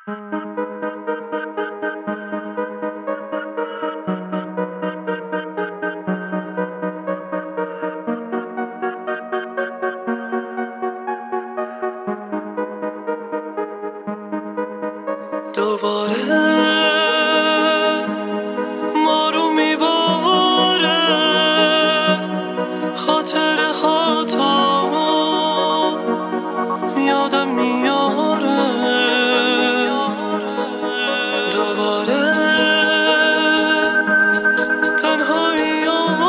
دوباره ما رو میباره خاطره ها تا یادم میاره. دوباره تنهایی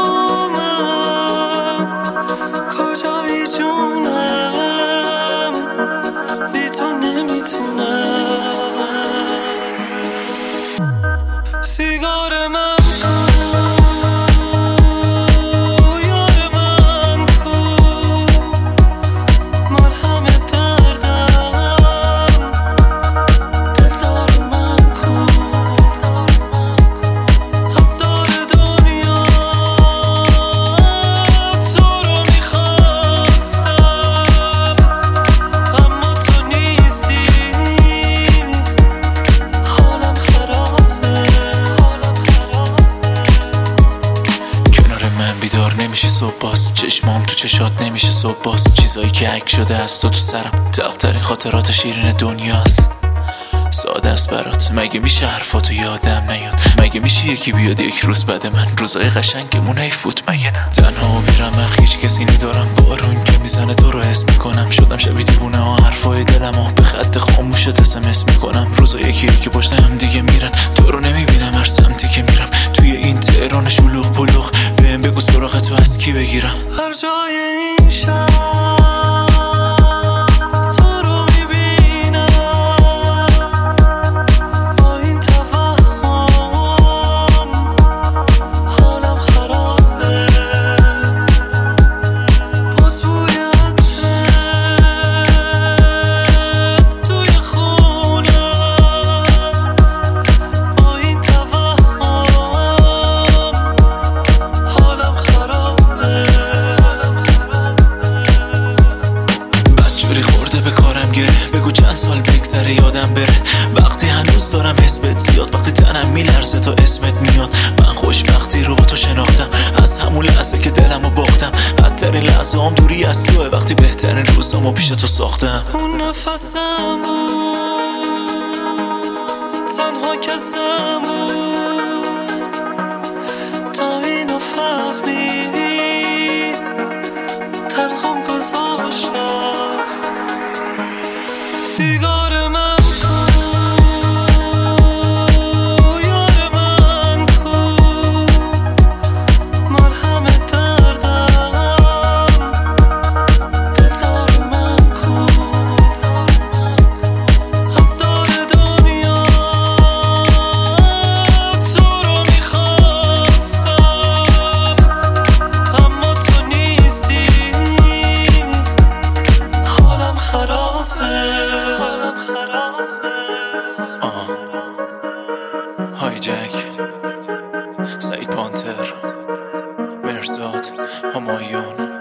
من کجایی جونم بی تو نمیتونم. سیگار من کو یار من کو مرهم دردم دلدار من کو از دور دنیا تو رو میخواستم اما تو نیستی حالم خرابه. بیدار نمیشه صبح باز چشمام تو چشات نمیشه صبح باز چیزایی که عکس شده از تو سرم تلخترین خاطرات شیرین دنیاست. ساده است برات مگه میشه حرفاتو یادم نیاد؟ مگه میشه یکی بیاد یک روز بعد من روزای قشنگمون حیف بود مگه نه؟ تنها و بی‌رمق هیچ کسی ندارم بارون که میزنه تو رو حس میکنم شدم شبیه دیوونه ها حرفای دلمو به خط خاموشت SMS میکنم روزای که پشت هم دیگه میرن تو رو نمیبینم هر سمتی که میرم توی این تهران شلوغ پلوغ بهم بگو سراغ تو از کی بگیرم؟ هر جای این شهر بگو چند سال بگذره یادم بره وقتی هنوز دارم حسبت زیاد وقتی تنم میلرزه تا اسمت میاد. من خوشبختی رو با تو شناختم از همون لحظه که دلمو باختم بدترین لحظه هم دوری از توه وقتی بهترین روزامو پیش تو ساختم. اون نفسم بود تنها کسم بود تا اینو فهمید تنهام گذاشتم. سیگار من کو یار من کو مرهم دردم دلدار من کو از دور دنیا تو رو میخواستم اما تو نیستی حالم خرابه. هایجک سعید پانتر مرزاد همایون